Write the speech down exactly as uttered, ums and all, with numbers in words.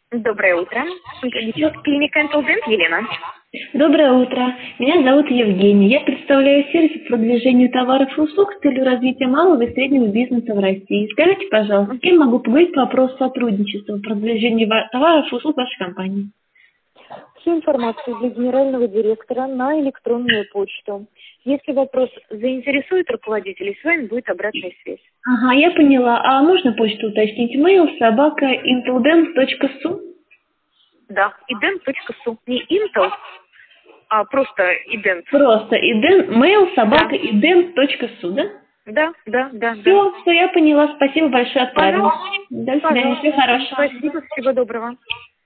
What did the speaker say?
Доброе утро. Клиника Интелдент, Елена. Доброе утро. Меня зовут Евгения. Я представляю сервис по продвижению товаров и услуг с целью развития малого и среднего бизнеса в России. Скажите, пожалуйста, с кем могу поговорить по вопросу сотрудничества в продвижении ва- товаров и услуг вашей компании? Всю информацию для генерального директора на электронную почту. Если вопрос заинтересует руководителей, с вами будет обратная связь. Ага, я поняла. А можно почту уточнить? Mail собака inteldense точка су. Да, идент точка су. Не Intel, а просто идент. Просто ident, mail собака ident точка су, да? Да, да, да, да. Все, все, я поняла. Спасибо большое, отправила. Пожалуйста. До свидания, всего хорошего. Спасибо, всего доброго.